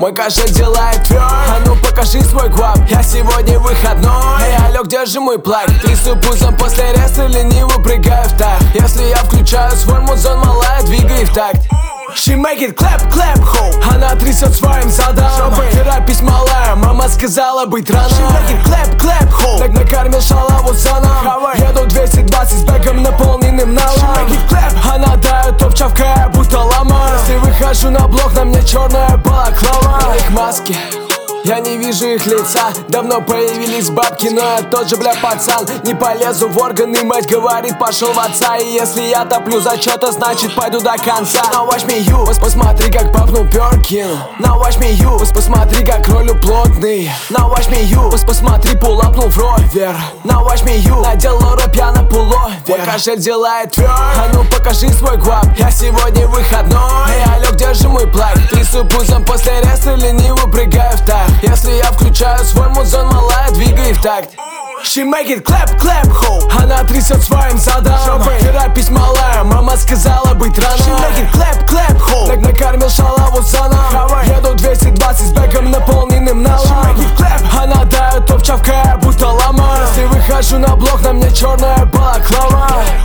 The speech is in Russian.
Мой кошель делает тверд. А ну покажи свой гвап, я сегодня выходной. Эй, алло, где же мой плаг? Трясу пузом после ареста, лениво прыгаю в так. Если я включаю свой музон, малая, двигай в такт. She make it clap, clap, ho. Она трясет своим задом. Терапись, малая, мама сказала быть рано. She make it clap, clap, ho. Так накормил шалаву саном. Еду 220 с бэком, наполненным налом. She make it clap. Она дает топ, чавкая, будто лама. Если выхожу на блок, на мне черная балаклава. Их маски, я не вижу их лица. Давно появились бабки, но я тот же, бля, пацан. Не полезу в органы, мать говорит, пошел в отца. И если я топлю за что-то, значит пойду до конца. Now watch me you, посмотри, как папнул Перкин. Now watch me you, посмотри, как ролю плотный. Now watch me you, посмотри, пулапнул в ровер. Now watch me you, надел лоро пьяно пуловер. Мой кошель делает тверд. А ну покажи свой гвап, я сегодня выходной. Эй, алло, где же мой плаг? Трясу пузом после ареста, лениво прыгаю в так. Если я включаю свой музон, малая, двигай в такт. She make it clap, clap, ho. Она трясет своим задом. Терапись, малая, мама сказала быть рано. She make it clap, clap, ho. Так накормил шалаву саном. Еду 220 с бэком, наполненным налом. She make it clap. Она дает топ, чавкая, будто лама. Если выхожу на блок, на мне черная балаклава.